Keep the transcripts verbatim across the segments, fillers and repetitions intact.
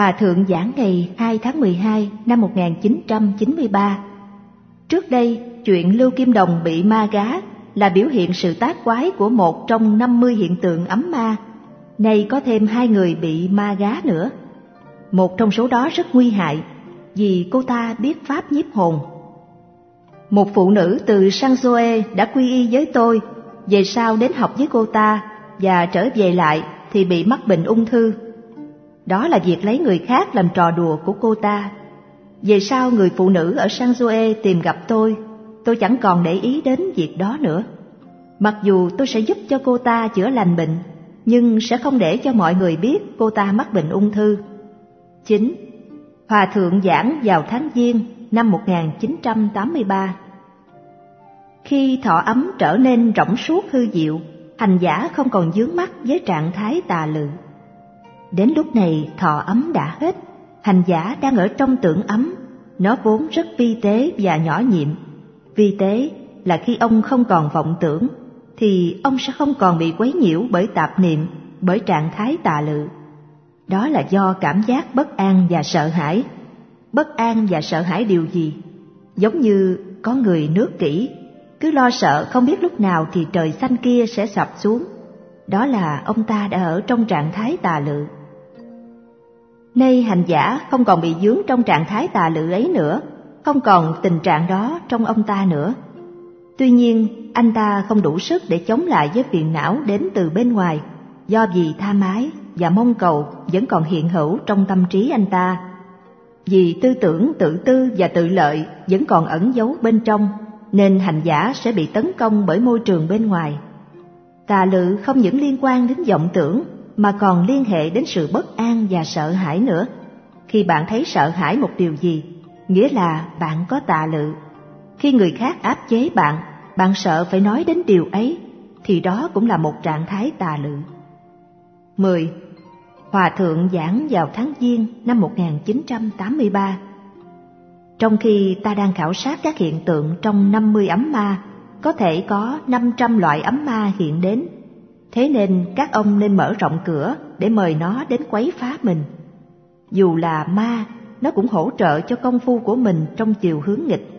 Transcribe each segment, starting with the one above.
Hòa thượng giảng ngày hai tháng mười hai năm một nghìn chín trăm chín mươi ba. Trước đây, chuyện Lưu Kim Đồng bị ma gá là biểu hiện sự tác quái của một trong năm mươi hiện tượng ấm ma. Nay có thêm hai người bị ma gá nữa. Một trong số đó rất nguy hại, vì cô ta biết pháp nhiếp hồn. Một phụ nữ từ San Joe đã quy y với tôi, về sau đến học với cô ta và trở về lại thì bị mắc bệnh ung thư. Đó là việc lấy người khác làm trò đùa của cô ta. Về sau người phụ nữ ở San Joe tìm gặp tôi, tôi chẳng còn để ý đến việc đó nữa. Mặc dù tôi sẽ giúp cho cô ta chữa lành bệnh, nhưng sẽ không để cho mọi người biết cô ta mắc bệnh ung thư. chín. Hòa thượng giảng vào tháng Giêng năm một nghìn chín trăm tám mươi ba. Khi thọ ấm trở nên rỗng suốt hư diệu, hành giả không còn vướng mắc với trạng thái tà lự. Đến lúc này thọ ấm đã hết, hành giả đang ở trong tưởng ấm, nó vốn rất vi tế và nhỏ nhiệm. Vi tế là khi ông không còn vọng tưởng, thì ông sẽ không còn bị quấy nhiễu bởi tạp niệm, bởi trạng thái tà lự. Đó là do cảm giác bất an và sợ hãi. Bất an và sợ hãi điều gì? Giống như có người nước kỹ, cứ lo sợ không biết lúc nào thì trời xanh kia sẽ sập xuống. Đó là ông ta đã ở trong trạng thái tà lự. Nay hành giả không còn bị vướng trong trạng thái tà lự ấy nữa, không còn tình trạng đó trong ông ta nữa. Tuy nhiên, anh ta không đủ sức để chống lại với phiền não đến từ bên ngoài, do vì tham ái và mong cầu vẫn còn hiện hữu trong tâm trí anh ta. Vì tư tưởng tự tư và tự lợi vẫn còn ẩn giấu bên trong, nên hành giả sẽ bị tấn công bởi môi trường bên ngoài. Tà lự không những liên quan đến vọng tưởng, mà còn liên hệ đến sự bất an và sợ hãi nữa. Khi bạn thấy sợ hãi một điều gì, nghĩa là bạn có tà lự. Khi người khác áp chế bạn, bạn sợ phải nói đến điều ấy, thì đó cũng là một trạng thái tà lự. mười. Hòa thượng giảng vào tháng Giêng năm một nghìn chín trăm tám mươi ba. Trong khi ta đang khảo sát các hiện tượng trong năm mươi ấm ma, có thể có năm trăm loại ấm ma hiện đến. Thế nên các ông nên mở rộng cửa để mời nó đến quấy phá mình. Dù là ma, nó cũng hỗ trợ cho công phu của mình trong chiều hướng nghịch.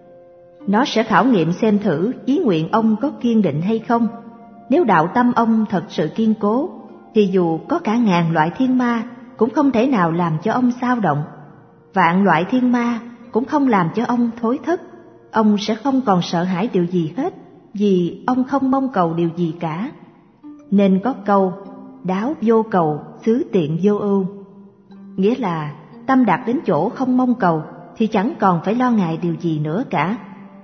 Nó sẽ khảo nghiệm xem thử chí nguyện ông có kiên định hay không. Nếu đạo tâm ông thật sự kiên cố, thì dù có cả ngàn loại thiên ma cũng không thể nào làm cho ông xao động. Vạn loại thiên ma cũng không làm cho ông thối thất. Ông sẽ không còn sợ hãi điều gì hết, vì ông không mong cầu điều gì cả. Nên có câu, đáo vô cầu, xứ tiện vô ưu. Nghĩa là tâm đạt đến chỗ không mong cầu thì chẳng còn phải lo ngại điều gì nữa cả.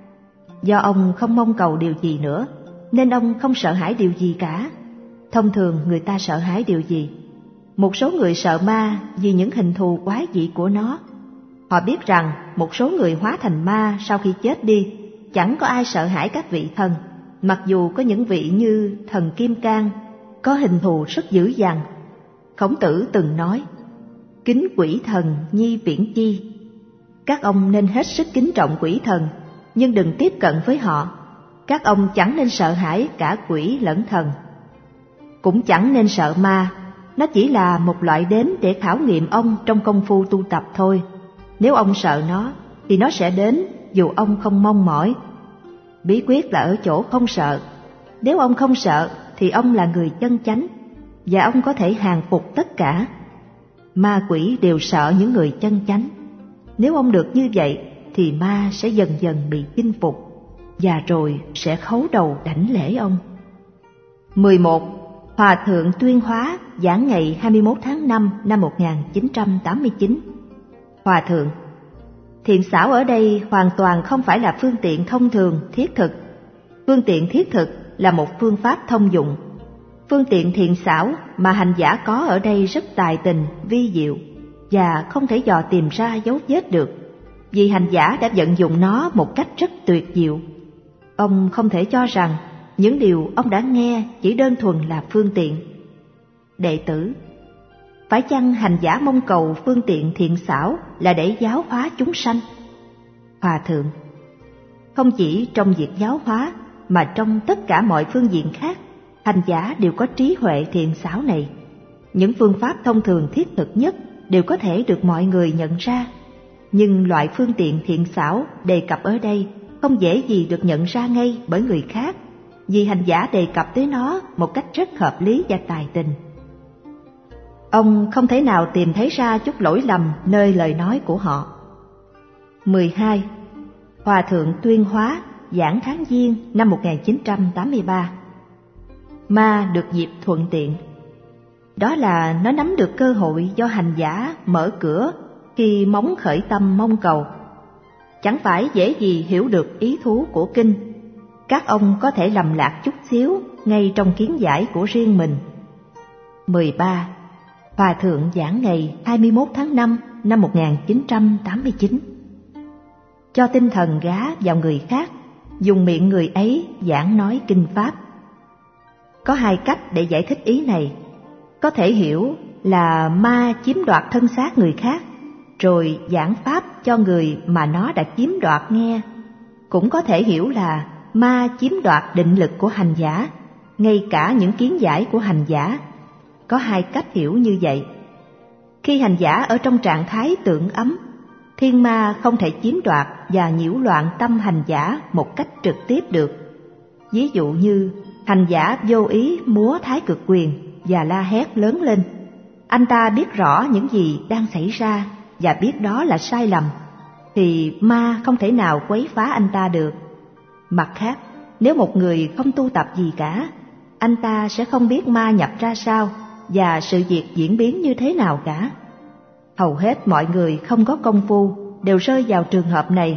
Do ông không mong cầu điều gì nữa, nên ông không sợ hãi điều gì cả. Thông thường người ta sợ hãi điều gì? Một số người sợ ma vì những hình thù quái dị của nó. Họ biết rằng một số người hóa thành ma sau khi chết đi, chẳng có ai sợ hãi các vị thần, mặc dù có những vị như thần Kim Cang, có hình thù rất dữ dằn. Khổng Tử từng nói, kính quỷ thần nhi viễn chi. Các ông nên hết sức kính trọng quỷ thần, nhưng đừng tiếp cận với họ. Các ông chẳng nên sợ hãi cả quỷ lẫn thần. Cũng chẳng nên sợ ma, nó chỉ là một loại đến để khảo nghiệm ông trong công phu tu tập thôi. Nếu ông sợ nó, thì nó sẽ đến dù ông không mong mỏi. Bí quyết là ở chỗ không sợ. Nếu ông không sợ, thì ông là người chân chánh, và ông có thể hàng phục tất cả. Ma quỷ đều sợ những người chân chánh. Nếu ông được như vậy, thì ma sẽ dần dần bị chinh phục, và rồi sẽ khấu đầu đảnh lễ ông. mười một. Hòa thượng Tuyên Hóa giảng ngày hai mươi mốt tháng năm năm một nghìn chín trăm tám mươi chín. Hòa thượng: thiện xảo ở đây hoàn toàn không phải là phương tiện thông thường thiết thực. Phương tiện thiết thực là một phương pháp thông dụng. Phương tiện thiện xảo mà hành giả có ở đây rất tài tình, vi diệu, và không thể dò tìm ra dấu vết được, vì hành giả đã vận dụng nó một cách rất tuyệt diệu. Ông không thể cho rằng những điều ông đã nghe chỉ đơn thuần là phương tiện. Đệ tử: phải chăng hành giả mong cầu phương tiện thiện xảo là để giáo hóa chúng sanh? Hòa thượng: không chỉ trong việc giáo hóa, mà trong tất cả mọi phương diện khác, hành giả đều có trí huệ thiện xảo này. Những phương pháp thông thường thiết thực nhất đều có thể được mọi người nhận ra, nhưng loại phương tiện thiện xảo đề cập ở đây không dễ gì được nhận ra ngay bởi người khác, vì hành giả đề cập tới nó một cách rất hợp lý và tài tình. Ông không thể nào tìm thấy ra chút lỗi lầm nơi lời nói của họ. mười hai. Hòa thượng Tuyên Hóa, giảng tháng Giêng năm một nghìn chín trăm tám mươi ba. Ma được dịp thuận tiện. Đó là nó nắm được cơ hội do hành giả mở cửa khi móng khởi tâm mong cầu. Chẳng phải dễ gì hiểu được ý thú của kinh. Các ông có thể lầm lạc chút xíu ngay trong kiến giải của riêng mình. mười ba. Hòa thượng giảng ngày hai mươi mốt tháng năm năm một nghìn chín trăm tám mươi chín. Cho tinh thần gá vào người khác, dùng miệng người ấy giảng nói kinh pháp. Có hai cách để giải thích ý này. Có thể hiểu là ma chiếm đoạt thân xác người khác, rồi giảng pháp cho người mà nó đã chiếm đoạt nghe. Cũng có thể hiểu là ma chiếm đoạt định lực của hành giả, ngay cả những kiến giải của hành giả. Có hai cách hiểu như vậy. Khi hành giả ở trong trạng thái tưởng ấm, thiên ma không thể chiếm đoạt và nhiễu loạn tâm hành giả một cách trực tiếp được. Ví dụ như hành giả vô ý múa thái cực quyền và la hét lớn lên. Anh ta biết rõ những gì đang xảy ra và biết đó là sai lầm, thì ma không thể nào quấy phá anh ta được. Mặt khác, nếu một người không tu tập gì cả, anh ta sẽ không biết ma nhập ra sao và sự việc diễn biến như thế nào cả. Hầu hết mọi người không có công phu đều rơi vào trường hợp này.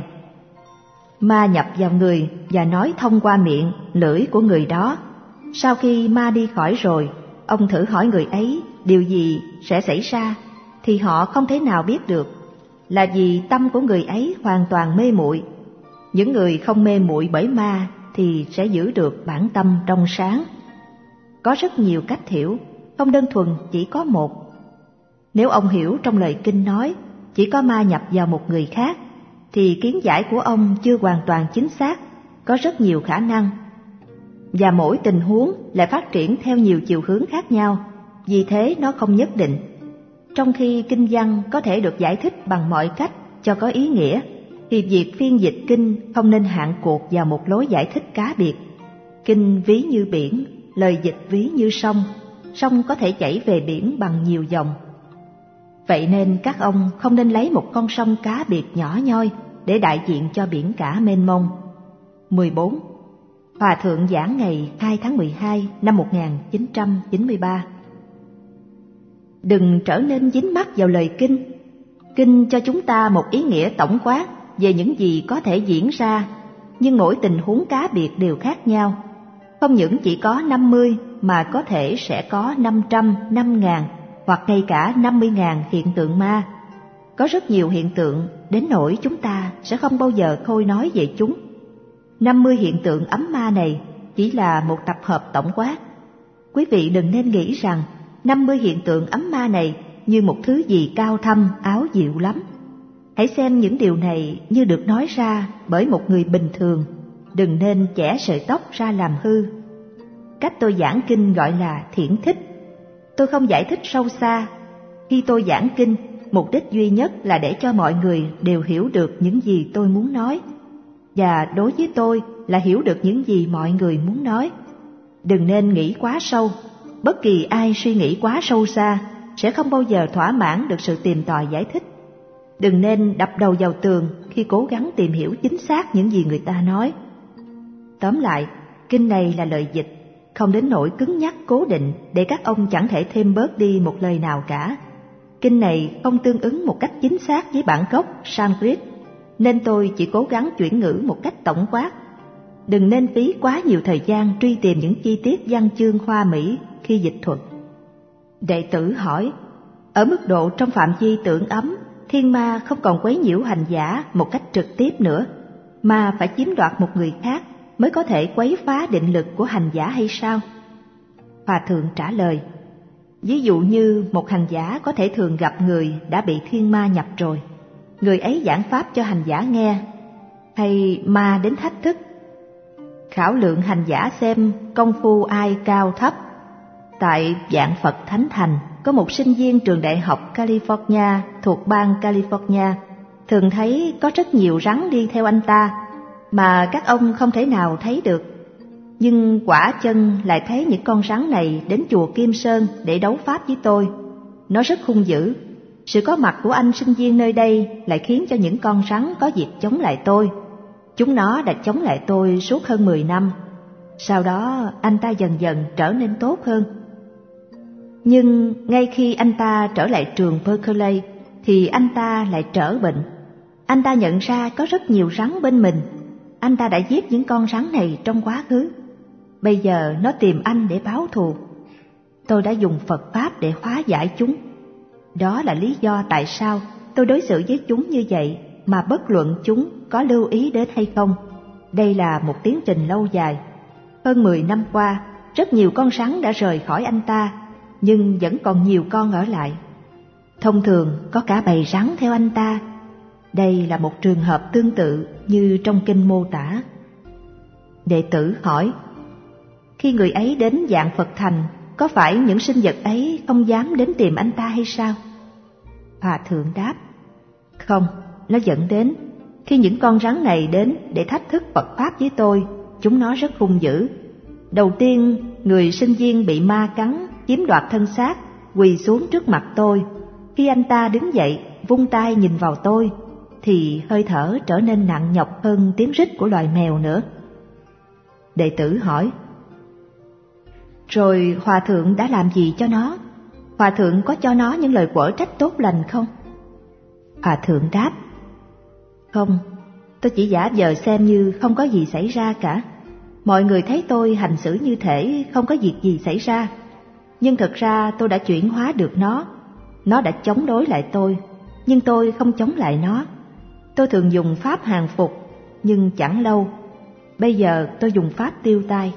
Ma nhập vào người và nói thông qua miệng, lưỡi của người đó. Sau khi ma đi khỏi rồi, ông thử hỏi người ấy điều gì sẽ xảy ra, thì họ không thể nào biết được, là vì tâm của người ấy hoàn toàn mê muội. Những người không mê muội bởi ma thì sẽ giữ được bản tâm trong sáng. Có rất nhiều cách hiểu, không đơn thuần chỉ có một. Nếu ông hiểu trong lời kinh nói chỉ có ma nhập vào một người khác, thì kiến giải của ông chưa hoàn toàn chính xác, có rất nhiều khả năng. Và mỗi tình huống lại phát triển theo nhiều chiều hướng khác nhau, vì thế nó không nhất định. Trong khi kinh văn có thể được giải thích bằng mọi cách cho có ý nghĩa, thì việc phiên dịch kinh không nên hạn cuộc vào một lối giải thích cá biệt. Kinh ví như biển, lời dịch ví như sông, sông có thể chảy về biển bằng nhiều dòng. Vậy nên các ông không nên lấy một con sông cá biệt nhỏ nhoi để đại diện cho biển cả mênh mông. mười bốn. Hòa thượng giảng ngày hai tháng mười hai năm một nghìn chín trăm chín mươi ba. Đừng trở nên dính mắc vào lời kinh. Kinh cho chúng ta một ý nghĩa tổng quát về những gì có thể diễn ra, nhưng mỗi tình huống cá biệt đều khác nhau. Không những chỉ có năm mươi mà có thể sẽ có năm trăm, năm ngàn hoặc ngay cả năm mươi ngàn hiện tượng ma. Có rất nhiều hiện tượng đến nỗi chúng ta sẽ không bao giờ thôi nói về chúng. năm mươi hiện tượng ấm ma này chỉ là một tập hợp tổng quát. Quý vị đừng nên nghĩ rằng năm mươi hiện tượng ấm ma này như một thứ gì cao thâm, áo diệu lắm. Hãy xem những điều này như được nói ra bởi một người bình thường, đừng nên chẻ sợi tóc ra làm hư. Cách tôi giảng kinh gọi là thiển thích. Tôi không giải thích sâu xa. Khi tôi giảng kinh, mục đích duy nhất là để cho mọi người đều hiểu được những gì tôi muốn nói. Và đối với tôi là hiểu được những gì mọi người muốn nói. Đừng nên nghĩ quá sâu. Bất kỳ ai suy nghĩ quá sâu xa sẽ không bao giờ thỏa mãn được sự tìm tòi giải thích. Đừng nên đập đầu vào tường khi cố gắng tìm hiểu chính xác những gì người ta nói. Tóm lại, kinh này là lời dịch, không đến nỗi cứng nhắc cố định để các ông chẳng thể thêm bớt đi một lời nào cả. Kinh này không tương ứng một cách chính xác với bản gốc Sanskrit, nên tôi chỉ cố gắng chuyển ngữ một cách tổng quát. Đừng nên phí quá nhiều thời gian truy tìm những chi tiết văn chương hoa mỹ khi dịch thuật. Đệ tử hỏi, ở mức độ trong phạm vi tưởng ấm, thiên ma không còn quấy nhiễu hành giả một cách trực tiếp nữa, mà phải chiếm đoạt một người khác mới có thể quấy phá định lực của hành giả hay sao? Hòa thượng trả lời, ví dụ như một hành giả có thể thường gặp người đã bị thiên ma nhập rồi, người ấy giảng pháp cho hành giả nghe, hay ma đến thách thức, khảo lượng hành giả xem công phu ai cao thấp. Tại vạn Phật Thánh Thành, có một sinh viên trường đại học California thuộc bang California thường thấy có rất nhiều rắn đi theo anh ta mà các ông không thể nào thấy được. Nhưng quả chân lại thấy những con rắn này đến chùa Kim Sơn để đấu pháp với tôi. Nó rất hung dữ. Sự có mặt của anh sinh viên nơi đây lại khiến cho những con rắn có dịp chống lại tôi. Chúng nó đã chống lại tôi suốt hơn mười năm. Sau đó anh ta dần dần trở nên tốt hơn. Nhưng ngay khi anh ta trở lại trường Berkeley thì anh ta lại trở bệnh. Anh ta nhận ra có rất nhiều rắn bên mình. Anh ta đã giết những con rắn này trong quá khứ. Bây giờ nó tìm anh để báo thù. Tôi đã dùng Phật Pháp để hóa giải chúng. Đó là lý do tại sao tôi đối xử với chúng như vậy mà bất luận chúng có lưu ý đến hay không. Đây là một tiến trình lâu dài. Hơn mười năm qua, rất nhiều con rắn đã rời khỏi anh ta, nhưng vẫn còn nhiều con ở lại. Thông thường có cả bầy rắn theo anh ta. Đây là một trường hợp tương tự như trong kinh mô tả. Đệ tử hỏi, khi người ấy đến Vạn Phật Thành, có phải những sinh vật ấy không dám đến tìm anh ta hay sao? Hòa thượng đáp, không, nó dẫn đến. Khi những con rắn này đến để thách thức Phật Pháp với tôi, chúng nó rất hung dữ. Đầu tiên, người sinh viên bị ma cắn, chiếm đoạt thân xác, quỳ xuống trước mặt tôi. Khi anh ta đứng dậy, vung tay nhìn vào tôi, thì hơi thở trở nên nặng nhọc hơn tiếng rít của loài mèo nữa. Đệ tử hỏi, rồi Hòa thượng đã làm gì cho nó? Hòa thượng có cho nó những lời quở trách tốt lành không? Hòa thượng đáp, không, tôi chỉ giả vờ xem như không có gì xảy ra cả. Mọi người thấy tôi hành xử như thể không có việc gì xảy ra. Nhưng thật ra tôi đã chuyển hóa được nó. Nó đã chống đối lại tôi, nhưng tôi không chống lại nó. Tôi thường dùng pháp hàng phục, nhưng chẳng lâu. Bây giờ tôi dùng pháp tiêu tai.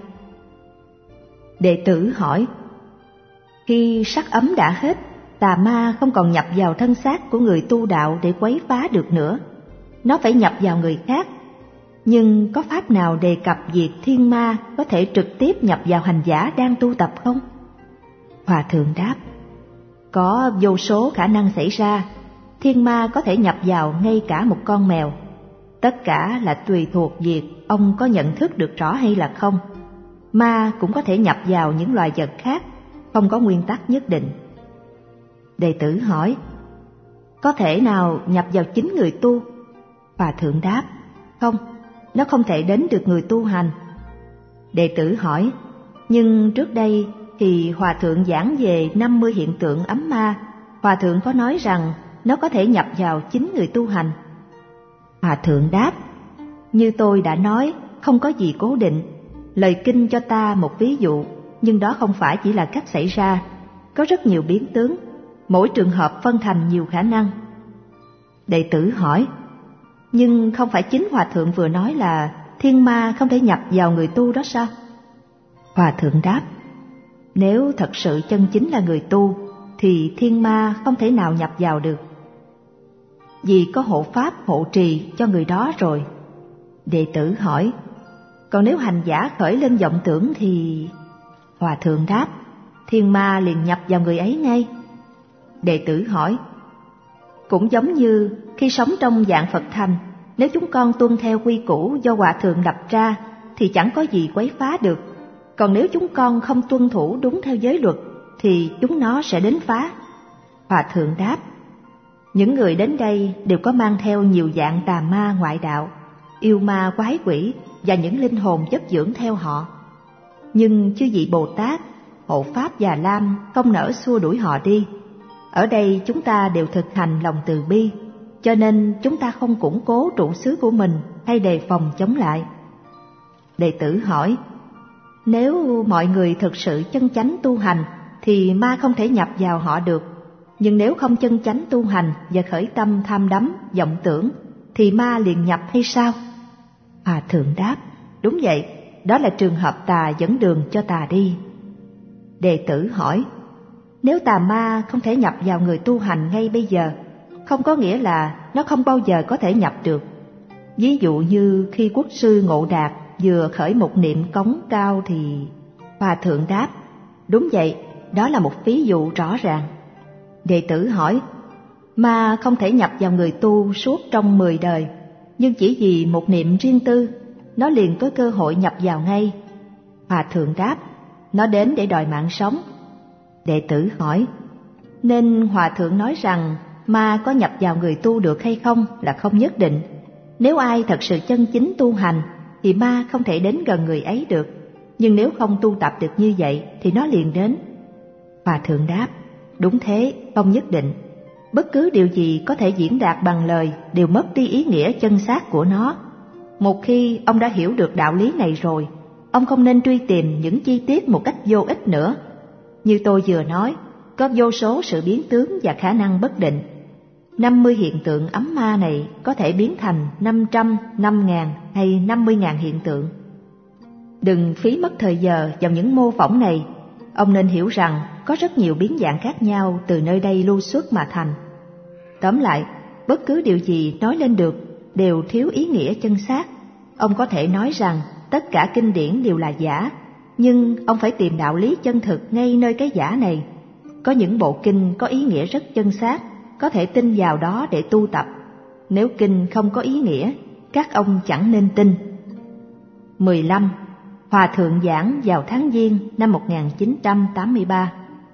Đệ tử hỏi, khi sắc ấm đã hết, tà ma không còn nhập vào thân xác của người tu đạo để quấy phá được nữa. Nó phải nhập vào người khác. Nhưng có pháp nào đề cập việc thiên ma có thể trực tiếp nhập vào hành giả đang tu tập không? Hòa thượng đáp, có vô số khả năng xảy ra. Thiên ma có thể nhập vào ngay cả một con mèo. Tất cả là tùy thuộc việc ông có nhận thức được rõ hay là không. Ma cũng có thể nhập vào những loài vật khác, không có nguyên tắc nhất định. Đệ tử hỏi, có thể nào nhập vào chính người tu? Hòa thượng đáp, không, nó không thể đến được người tu hành. Đệ tử hỏi, nhưng trước đây thì Hòa thượng giảng về năm mươi hiện tượng ấm ma, Hòa thượng có nói rằng nó có thể nhập vào chính người tu hành. Hòa thượng đáp, như tôi đã nói, không có gì cố định. Lời kinh cho ta một ví dụ, nhưng đó không phải chỉ là cách xảy ra. Có rất nhiều biến tướng, mỗi trường hợp phân thành nhiều khả năng. Đệ tử hỏi, nhưng không phải chính Hòa thượng vừa nói là thiên ma không thể nhập vào người tu đó sao? Hòa thượng đáp, nếu thật sự chân chính là người tu, thì thiên ma không thể nào nhập vào được. Vì có hộ pháp hộ trì cho người đó rồi. Đệ tử hỏi, còn nếu hành giả khởi lên vọng tưởng thì... Hòa thượng đáp, thiên ma liền nhập vào người ấy ngay. Đệ tử hỏi, cũng giống như khi sống trong Vạn Phật Thành, nếu chúng con tuân theo quy củ do Hòa thượng lập ra thì chẳng có gì quấy phá được. Còn nếu chúng con không tuân thủ đúng theo giới luật thì chúng nó sẽ đến phá. Hòa thượng đáp, những người đến đây đều có mang theo nhiều dạng tà ma ngoại đạo, yêu ma quái quỷ và những linh hồn chất dưỡng theo họ. Nhưng chư vị Bồ Tát, Hộ Pháp Già Lam không nỡ xua đuổi họ đi. Ở đây chúng ta đều thực hành lòng từ bi, cho nên chúng ta không củng cố trụ xứ của mình hay đề phòng chống lại. Đệ tử hỏi, nếu mọi người thực sự chân chánh tu hành thì ma không thể nhập vào họ được. Nhưng nếu không chân chánh tu hành và khởi tâm tham đắm, vọng tưởng thì ma liền nhập hay sao? Hòa thượng đáp, đúng vậy, đó là trường hợp tà dẫn đường cho tà đi. Đệ tử hỏi, nếu tà ma không thể nhập vào người tu hành ngay bây giờ, không có nghĩa là nó không bao giờ có thể nhập được. Ví dụ như khi quốc sư Ngộ Đạt vừa khởi một niệm cống cao thì... Hòa thượng đáp, đúng vậy, đó là một ví dụ rõ ràng. Đệ tử hỏi, ma không thể nhập vào người tu suốt trong mười đời, nhưng chỉ vì một niệm riêng tư, nó liền có cơ hội nhập vào ngay. Hòa thượng đáp, nó đến để đòi mạng sống. Đệ tử hỏi, nên Hòa thượng nói rằng ma có nhập vào người tu được hay không là không nhất định. Nếu ai thật sự chân chính tu hành thì ma không thể đến gần người ấy được, nhưng nếu không tu tập được như vậy thì nó liền đến. Hòa thượng đáp, đúng thế, không nhất định. Bất cứ điều gì có thể diễn đạt bằng lời đều mất đi ý nghĩa chân xác của nó. Một khi ông đã hiểu được đạo lý này rồi, ông không nên truy tìm những chi tiết một cách vô ích nữa. Như tôi vừa nói, có vô số sự biến tướng và khả năng bất định. năm mươi hiện tượng ấm ma này có thể biến thành năm trăm, năm ngàn hay năm mươi ngàn hiện tượng. Đừng phí mất thời giờ vào những mô phỏng này. Ông nên hiểu rằng có rất nhiều biến dạng khác nhau từ nơi đây lưu xuất mà thành. Tóm lại, bất cứ điều gì nói lên được đều thiếu ý nghĩa chân xác. Ông có thể nói rằng tất cả kinh điển đều là giả, nhưng ông phải tìm đạo lý chân thực ngay nơi cái giả này. Có những bộ kinh có ý nghĩa rất chân xác, có thể tin vào đó để tu tập. Nếu kinh không có ý nghĩa, các ông chẳng nên tin. mười lăm. Hòa thượng giảng vào tháng Giêng năm một nghìn chín trăm tám mươi ba.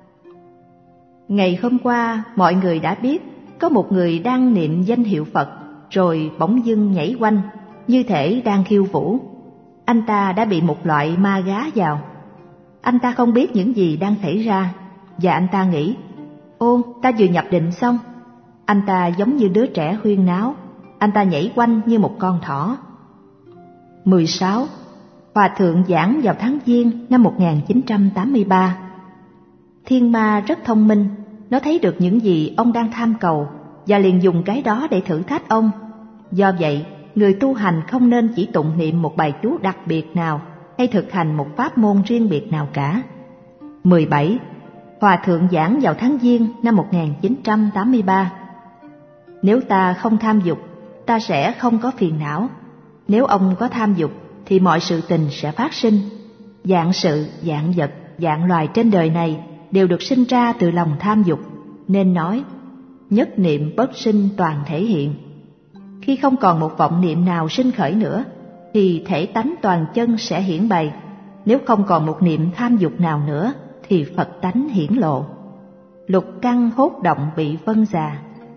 Ngày hôm qua, mọi người đã biết có một người đang niệm danh hiệu Phật, rồi bỗng dưng nhảy quanh, như thể đang khiêu vũ. Anh ta đã bị một loại ma gá vào. Anh ta không biết những gì đang xảy ra, và anh ta nghĩ, ô, ta vừa nhập định xong. Anh ta giống như đứa trẻ huyên náo, anh ta nhảy quanh như một con thỏ. mười sáu. Hòa thượng giảng vào tháng Giêng năm một nghìn chín trăm tám mươi ba. Thiên ma rất thông minh, nó thấy được những gì ông đang tham cầu và liền dùng cái đó để thử thách ông. Do vậy, người tu hành không nên chỉ tụng niệm một bài chú đặc biệt nào hay thực hành một pháp môn riêng biệt nào cả. mười bảy. Hòa thượng giảng vào tháng Giêng năm một nghìn chín trăm tám mươi ba. Nếu ta không tham dục, ta sẽ không có phiền não. Nếu ông có tham dục, thì mọi sự tình sẽ phát sinh. Vạn sự, vạn vật, vạn loài trên đời này đều được sinh ra từ lòng tham dục, nên nói, nhất niệm bất sinh toàn thể hiện. Khi không còn một vọng niệm nào sinh khởi nữa, thì thể tánh toàn chân sẽ hiển bày. Nếu không còn một niệm tham dục nào nữa, thì Phật tánh hiển lộ. Lục căn hốt động bị vân già.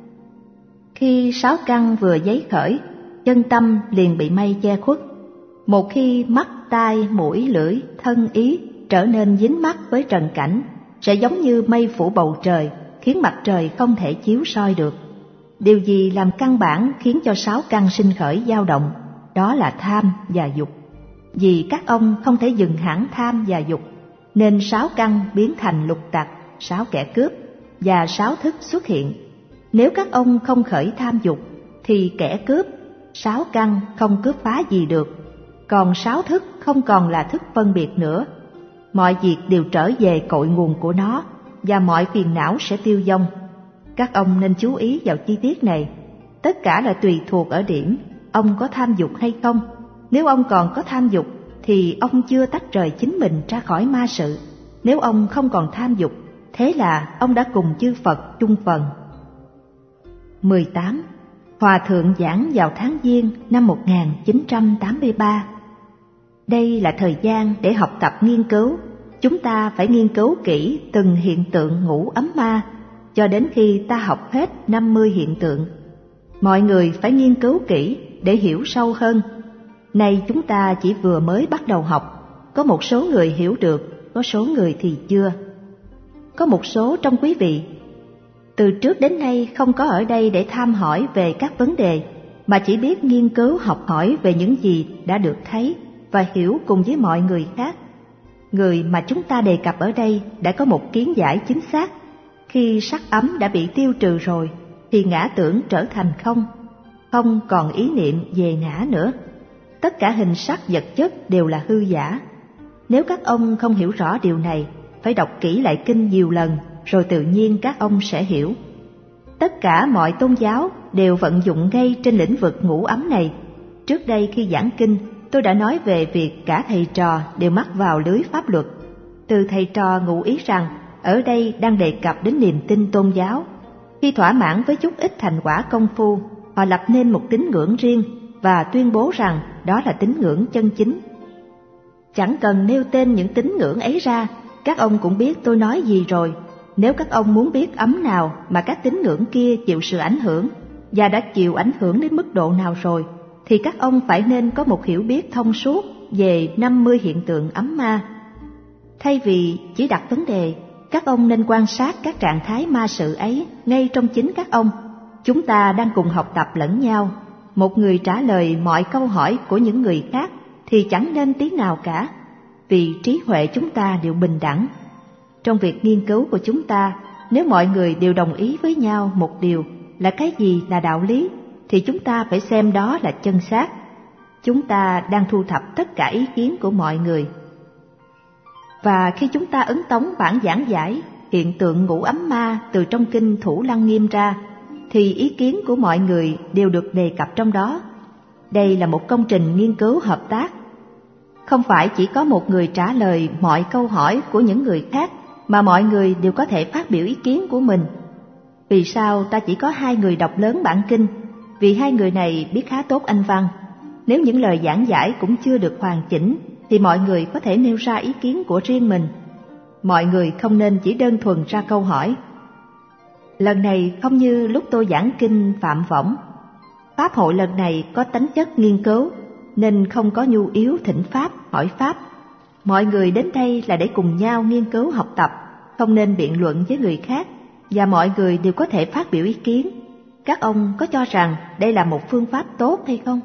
Khi sáu căn vừa giấy khởi, chân tâm liền bị mây che khuất. Một khi mắt, tai, mũi, lưỡi, thân, ý trở nên dính mắc với trần cảnh, sẽ giống như mây phủ bầu trời, khiến mặt trời không thể chiếu soi được. Điều gì làm căn bản khiến cho sáu căn sinh khởi dao động? Đó là tham và dục. Vì các ông không thể dừng hẳn tham và dục, nên sáu căn biến thành lục tặc, sáu kẻ cướp, và sáu thức xuất hiện. Nếu các ông không khởi tham dục, thì kẻ cướp, sáu căn không cướp phá gì được. Còn sáu thức không còn là thức phân biệt nữa. Mọi việc đều trở về cội nguồn của nó, và mọi phiền não sẽ tiêu vong. Các ông nên chú ý vào chi tiết này. Tất cả là tùy thuộc ở điểm ông có tham dục hay không. Nếu ông còn có tham dục, thì ông chưa tách rời chính mình ra khỏi ma sự. Nếu ông không còn tham dục, thế là ông đã cùng chư Phật chung phần. mười tám. Hòa thượng giảng vào tháng Giêng năm một nghìn chín trăm tám mươi ba. Đây là thời gian để học tập nghiên cứu. Chúng ta phải nghiên cứu kỹ từng hiện tượng ngũ ấm ma, cho đến khi ta học hết năm mươi hiện tượng. Mọi người phải nghiên cứu kỹ để hiểu sâu hơn. Nay chúng ta chỉ vừa mới bắt đầu học, có một số người hiểu được, có số người thì chưa. Có một số trong quý vị từ trước đến nay không có ở đây để tham hỏi về các vấn đề, mà chỉ biết nghiên cứu học hỏi về những gì đã được thấy và hiểu cùng với mọi người khác. Người mà chúng ta đề cập ở đây đã có một kiến giải chính xác. Khi sắc ấm đã bị tiêu trừ rồi, thì ngã tưởng trở thành không, không còn ý niệm về ngã nữa. Tất cả hình sắc vật chất đều là hư giả. Nếu các ông không hiểu rõ điều này, phải đọc kỹ lại kinh nhiều lần, rồi tự nhiên các ông sẽ hiểu. Tất cả mọi tôn giáo đều vận dụng ngay trên lĩnh vực ngũ ấm này. Trước đây khi giảng kinh, tôi đã nói về việc cả thầy trò đều mắc vào lưới pháp luật. Từ thầy trò ngụ ý rằng ở đây đang đề cập đến niềm tin tôn giáo. Khi thỏa mãn với chút ít thành quả công phu, họ lập nên một tín ngưỡng riêng và tuyên bố rằng đó là tín ngưỡng chân chính. Chẳng cần nêu tên những tín ngưỡng ấy ra, các ông cũng biết tôi nói gì rồi. Nếu các ông muốn biết ấm nào mà các tín ngưỡng kia chịu sự ảnh hưởng và đã chịu ảnh hưởng đến mức độ nào rồi, thì các ông phải nên có một hiểu biết thông suốt về năm mươi hiện tượng ấm ma. Thay vì chỉ đặt vấn đề, các ông nên quan sát các trạng thái ma sự ấy ngay trong chính các ông. Chúng ta đang cùng học tập lẫn nhau. Một người trả lời mọi câu hỏi của những người khác thì chẳng nên tí nào cả, vì trí huệ chúng ta đều bình đẳng. Trong việc nghiên cứu của chúng ta, nếu mọi người đều đồng ý với nhau một điều là cái gì là đạo lý, thì chúng ta phải xem đó là chân xác. Chúng ta đang thu thập tất cả ý kiến của mọi người. Và khi chúng ta ấn tống bản giảng giải hiện tượng ngủ ấm ma từ trong kinh Thủ Lăng Nghiêm ra, thì ý kiến của mọi người đều được đề cập trong đó. Đây là một công trình nghiên cứu hợp tác. Không phải chỉ có một người trả lời mọi câu hỏi của những người khác, mà mọi người đều có thể phát biểu ý kiến của mình. Vì sao ta chỉ có hai người đọc lớn bản kinh? Vì hai người này biết khá tốt Anh văn. Nếu những lời giảng giải cũng chưa được hoàn chỉnh, thì mọi người có thể nêu ra ý kiến của riêng mình. Mọi người không nên chỉ đơn thuần ra câu hỏi. Lần này không như lúc tôi giảng kinh Phạm Võng. Pháp hội lần này có tính chất nghiên cứu, nên không có nhu yếu thỉnh Pháp, hỏi Pháp. Mọi người đến đây là để cùng nhau nghiên cứu học tập, không nên biện luận với người khác, và mọi người đều có thể phát biểu ý kiến. Các ông có cho rằng đây là một phương pháp tốt hay không?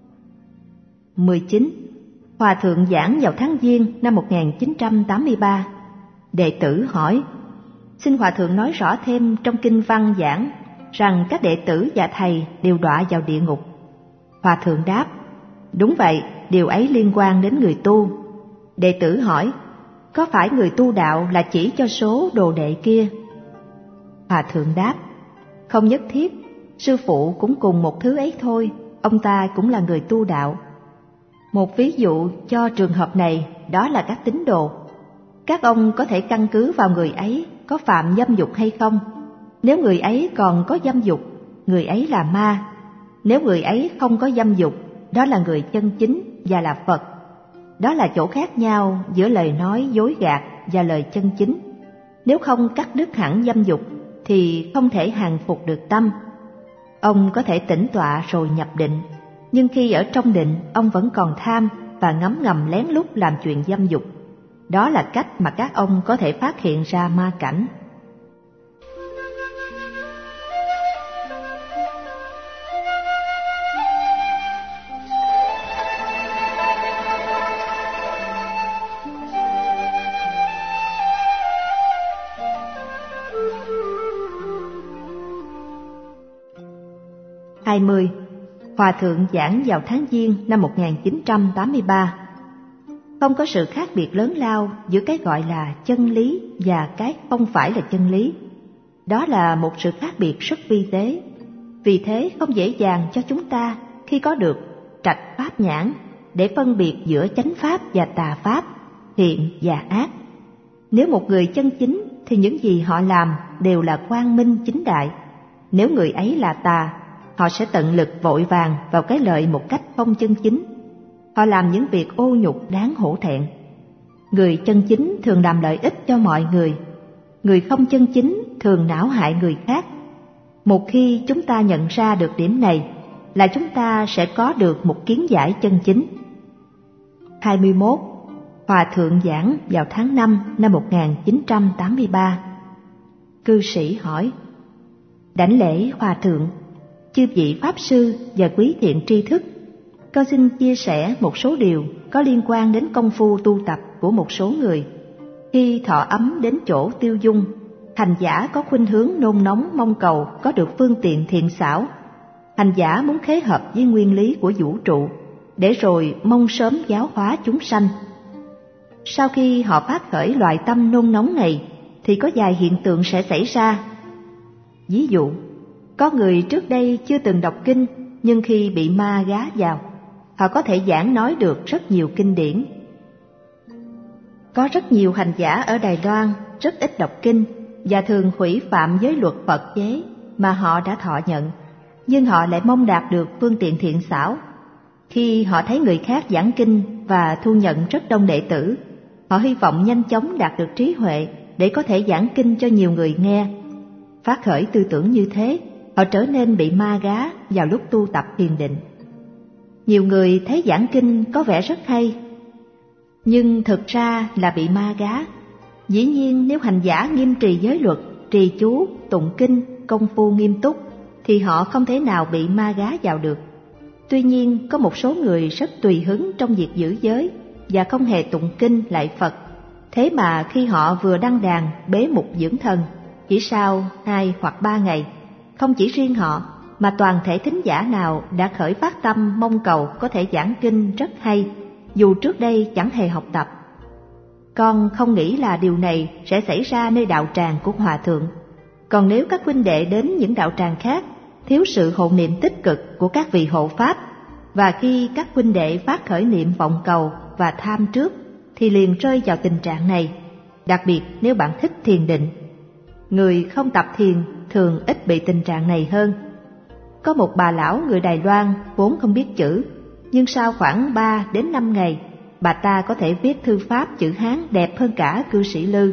mười chín. Hòa thượng giảng vào tháng Giêng năm một nghìn chín trăm tám mươi ba. Đệ tử hỏi: xin Hòa thượng nói rõ thêm trong kinh văn giảng rằng các đệ tử và thầy đều đọa vào địa ngục. Hòa thượng đáp: đúng vậy, điều ấy liên quan đến người tu. Đệ tử hỏi: có phải người tu đạo là chỉ cho số đồ đệ kia? Hòa thượng đáp: không nhất thiết, sư phụ cũng cùng một thứ ấy thôi, ông ta cũng là người tu đạo. Một ví dụ cho trường hợp này đó là các tín đồ. Các ông có thể căn cứ vào người ấy có phạm dâm dục hay không. Nếu người ấy còn có dâm dục, người ấy là ma. Nếu người ấy không có dâm dục, đó là người chân chính và là Phật. Đó là chỗ khác nhau giữa lời nói dối gạt và lời chân chính. Nếu không cắt đứt hẳn dâm dục thì không thể hàng phục được tâm. Ông có thể tĩnh tọa rồi nhập định, nhưng khi ở trong định ông vẫn còn tham và ngấm ngầm lén lút làm chuyện dâm dục. Đó là cách mà các ông có thể phát hiện ra ma cảnh. hai mươi. Hòa thượng giảng vào tháng Giêng năm một nghìn chín trăm tám mươi ba. Không có sự khác biệt lớn lao giữa cái gọi là chân lý và cái không phải là chân lý. Đó là một sự khác biệt rất vi tế. Vì thế không dễ dàng cho chúng ta khi có được trạch pháp nhãn để phân biệt giữa chánh pháp và tà pháp, thiện và ác. Nếu một người chân chính thì những gì họ làm đều là quang minh chính đại. Nếu người ấy là tà, họ sẽ tận lực vội vàng vào cái lợi một cách không chân chính. Họ làm những việc ô nhục đáng hổ thẹn. Người chân chính thường làm lợi ích cho mọi người. Người không chân chính thường não hại người khác. Một khi chúng ta nhận ra được điểm này là chúng ta sẽ có được một kiến giải chân chính. hai mươi mốt. Hòa thượng giảng vào tháng năm năm một nghìn chín trăm tám mươi ba. Cư sĩ hỏi: đảnh lễ Hòa thượng, chư vị Pháp Sư và quý thiện tri thức, con xin chia sẻ một số điều có liên quan đến công phu tu tập của một số người. Khi thọ ấm đến chỗ tiêu dung, hành giả có khuynh hướng nôn nóng mong cầu có được phương tiện thiện xảo. Hành giả muốn khế hợp với nguyên lý của vũ trụ, để rồi mong sớm giáo hóa chúng sanh. Sau khi họ phát khởi loại tâm nôn nóng này, thì có vài hiện tượng sẽ xảy ra. Ví dụ, có người trước đây chưa từng đọc kinh, nhưng khi bị ma gá vào, họ có thể giảng nói được rất nhiều kinh điển. Có rất nhiều hành giả ở Đài Loan rất ít đọc kinh và thường hủy phạm giới luật Phật chế mà họ đã thọ nhận, nhưng họ lại mong đạt được phương tiện thiện xảo. Khi họ thấy người khác giảng kinh và thu nhận rất đông đệ tử, họ hy vọng nhanh chóng đạt được trí huệ để có thể giảng kinh cho nhiều người nghe. Phát khởi tư tưởng như thế, họ trở nên bị ma gá vào lúc tu tập thiền định. Nhiều người thấy giảng kinh có vẻ rất hay, nhưng thực ra là bị ma gá. Dĩ nhiên nếu hành giả nghiêm trì giới luật, trì chú, tụng kinh, công phu nghiêm túc, thì họ không thể nào bị ma gá vào được. Tuy nhiên có một số người rất tùy hứng trong việc giữ giới và không hề tụng kinh lạy Phật. Thế mà khi họ vừa đăng đàn bế mục dưỡng thần, chỉ sau hai hoặc ba ngày, không chỉ riêng họ mà toàn thể thính giả nào đã khởi phát tâm mong cầu có thể giảng kinh rất hay, dù trước đây chẳng hề học tập. Con không nghĩ là điều này sẽ xảy ra nơi đạo tràng của Hòa Thượng. Còn nếu các huynh đệ đến những đạo tràng khác, thiếu sự hộ niệm tích cực của các vị hộ pháp, và khi các huynh đệ phát khởi niệm vọng cầu và tham trước, thì liền rơi vào tình trạng này, đặc biệt nếu bạn thích thiền định. Người không tập thiền thường ít bị tình trạng này hơn. Có một bà lão người Đài Loan vốn không biết chữ, nhưng sau khoảng ba đến năm ngày, bà ta có thể viết thư pháp chữ Hán đẹp hơn cả cư sĩ Lư.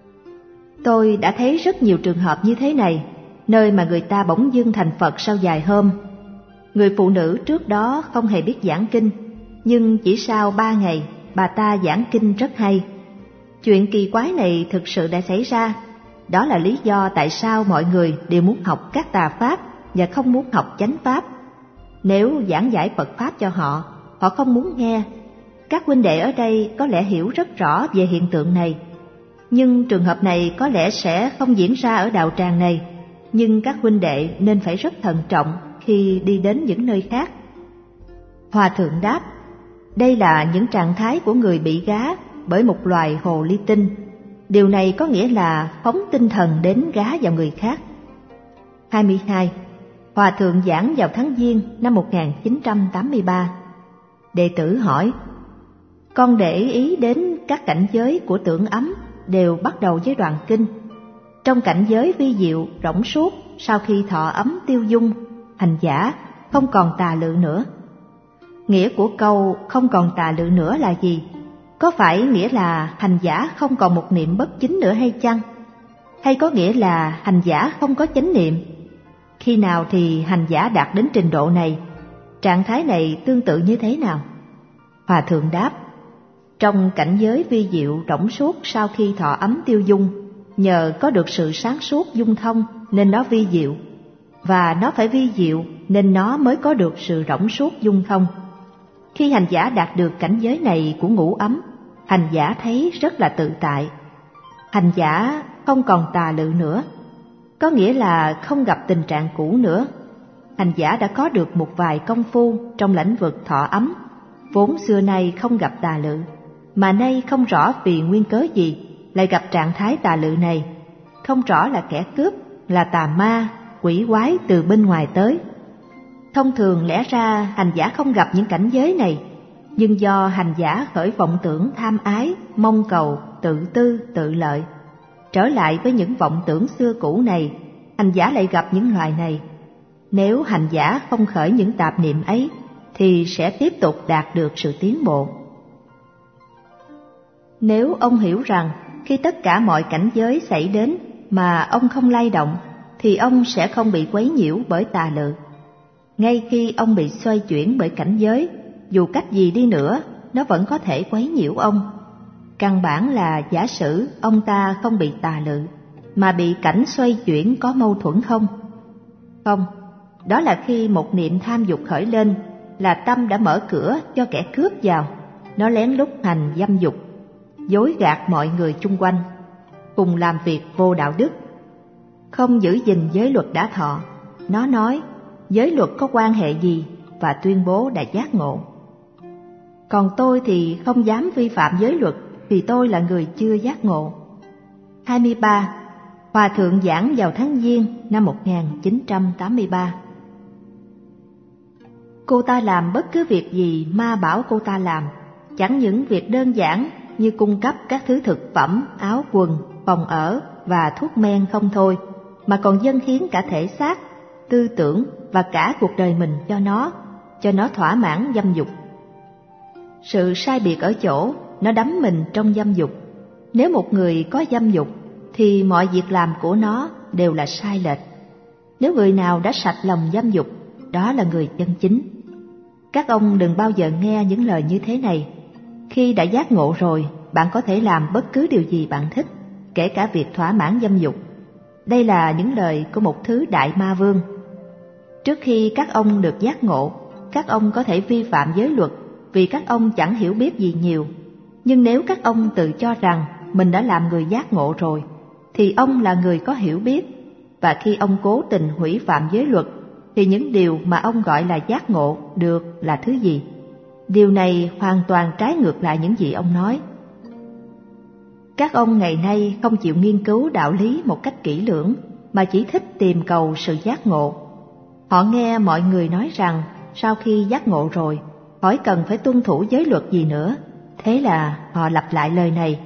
Tôi đã thấy rất nhiều trường hợp như thế này, nơi mà người ta bỗng dưng thành Phật sau vài hôm. Người phụ nữ trước đó không hề biết giảng kinh, nhưng chỉ sau ba ngày, bà ta giảng kinh rất hay. Chuyện kỳ quái này thực sự đã xảy ra. Đó là lý do tại sao mọi người đều muốn học các tà pháp và không muốn học chánh pháp. Nếu giảng giải Phật pháp cho họ, họ không muốn nghe. Các huynh đệ ở đây có lẽ hiểu rất rõ về hiện tượng này. Nhưng trường hợp này có lẽ sẽ không diễn ra ở đạo tràng này, nhưng các huynh đệ nên phải rất thận trọng khi đi đến những nơi khác. Hòa Thượng đáp, đây là những trạng thái của người bị gá bởi một loài hồ ly tinh. Điều này có nghĩa là phóng tinh thần đến gá vào người khác. hai mươi hai. Hòa Thượng giảng vào tháng Giêng năm một nghìn chín trăm tám mươi ba. Đệ tử hỏi, con để ý đến các cảnh giới của tưởng ấm đều bắt đầu với đoạn kinh. Trong cảnh giới vi diệu, rỗng suốt, sau khi thọ ấm tiêu dung, hành giả không còn tà lự nữa. Nghĩa của câu không còn tà lự nữa là gì? Có phải nghĩa là hành giả không còn một niệm bất chính nữa hay chăng? Hay có nghĩa là hành giả không có chánh niệm? Khi nào thì hành giả đạt đến trình độ này? Trạng thái này tương tự như thế nào? Hòa Thượng đáp, trong cảnh giới vi diệu rỗng suốt sau khi thọ ấm tiêu dung, nhờ có được sự sáng suốt dung thông nên nó vi diệu, và nó phải vi diệu nên nó mới có được sự rỗng suốt dung thông. Khi hành giả đạt được cảnh giới này của ngũ ấm, hành giả thấy rất là tự tại. Hành giả không còn tà lự nữa, có nghĩa là không gặp tình trạng cũ nữa. Hành giả đã có được một vài công phu trong lĩnh vực thọ ấm, vốn xưa nay không gặp tà lự, mà nay không rõ vì nguyên cớ gì lại gặp trạng thái tà lự này. Không rõ là kẻ cướp, là tà ma, quỷ quái từ bên ngoài tới. Thông thường lẽ ra hành giả không gặp những cảnh giới này, nhưng do hành giả khởi vọng tưởng tham ái, mong cầu, tự tư, tự lợi, trở lại với những vọng tưởng xưa cũ này, hành giả lại gặp những loài này. Nếu hành giả không khởi những tạp niệm ấy, thì sẽ tiếp tục đạt được sự tiến bộ. Nếu ông hiểu rằng khi tất cả mọi cảnh giới xảy đến mà ông không lay động, thì ông sẽ không bị quấy nhiễu bởi tà lự. Ngay khi ông bị xoay chuyển bởi cảnh giới, dù cách gì đi nữa, nó vẫn có thể quấy nhiễu ông. Căn bản là giả sử ông ta không bị tà lự, mà bị cảnh xoay chuyển có mâu thuẫn không? Không, đó là khi một niệm tham dục khởi lên, là tâm đã mở cửa cho kẻ cướp vào, nó lén lút hành dâm dục, dối gạt mọi người chung quanh, cùng làm việc vô đạo đức, không giữ gìn giới luật đã thọ. Nó nói giới luật có quan hệ gì và tuyên bố đã giác ngộ. Còn tôi thì không dám vi phạm giới luật vì tôi là người chưa giác ngộ. hai mươi ba. Hòa Thượng giảng vào tháng Giêng năm một nghìn chín trăm tám mươi ba. Cô ta làm bất cứ việc gì ma bảo cô ta làm, chẳng những việc đơn giản như cung cấp các thứ thực phẩm, áo quần, phòng ở và thuốc men không thôi, mà còn dâng hiến cả thể xác, tư tưởng và cả cuộc đời mình cho nó, cho nó thỏa mãn dâm dục. Sự sai biệt ở chỗ, nó đắm mình trong dâm dục. Nếu một người có dâm dục, thì mọi việc làm của nó đều là sai lệch. Nếu người nào đã sạch lòng dâm dục, đó là người chân chính. Các ông đừng bao giờ nghe những lời như thế này. Khi đã giác ngộ rồi, bạn có thể làm bất cứ điều gì bạn thích, kể cả việc thỏa mãn dâm dục. Đây là những lời của một thứ đại ma vương. Trước khi các ông được giác ngộ, các ông có thể vi phạm giới luật vì các ông chẳng hiểu biết gì nhiều. Nhưng nếu các ông tự cho rằng mình đã làm người giác ngộ rồi, thì ông là người có hiểu biết. Và khi ông cố tình hủy phạm giới luật, thì những điều mà ông gọi là giác ngộ được là thứ gì? Điều này hoàn toàn trái ngược lại những gì ông nói. Các ông ngày nay không chịu nghiên cứu đạo lý một cách kỹ lưỡng, mà chỉ thích tìm cầu sự giác ngộ. Họ nghe mọi người nói rằng sau khi giác ngộ rồi, khỏi cần phải tuân thủ giới luật gì nữa. Thế là họ lặp lại lời này: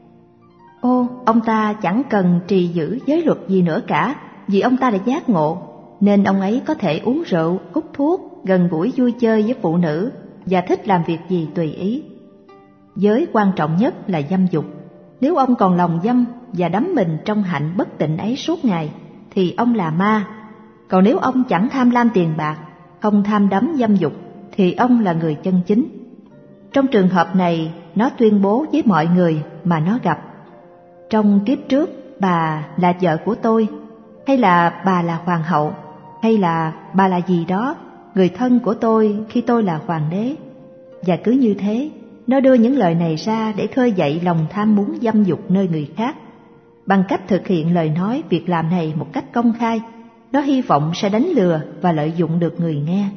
Ô, ông ta chẳng cần trì giữ giới luật gì nữa cả, vì ông ta đã giác ngộ, nên ông ấy có thể uống rượu, hút thuốc, gần gũi vui chơi với phụ nữ và thích làm việc gì tùy ý. Giới quan trọng nhất là dâm dục. Nếu ông còn lòng dâm và đắm mình trong hạnh bất tịnh ấy suốt ngày, thì ông là ma. Còn nếu ông chẳng tham lam tiền bạc, không tham đắm dâm dục, thì ông là người chân chính. Trong trường hợp này, nó tuyên bố với mọi người mà nó gặp: trong kiếp trước, bà là vợ của tôi, hay là bà là hoàng hậu, hay là bà là gì đó, người thân của tôi khi tôi là hoàng đế. Và cứ như thế, nó đưa những lời này ra để khơi dậy lòng tham muốn dâm dục nơi người khác. Bằng cách thực hiện lời nói, việc làm này một cách công khai, nó hy vọng sẽ đánh lừa và lợi dụng được người nghe.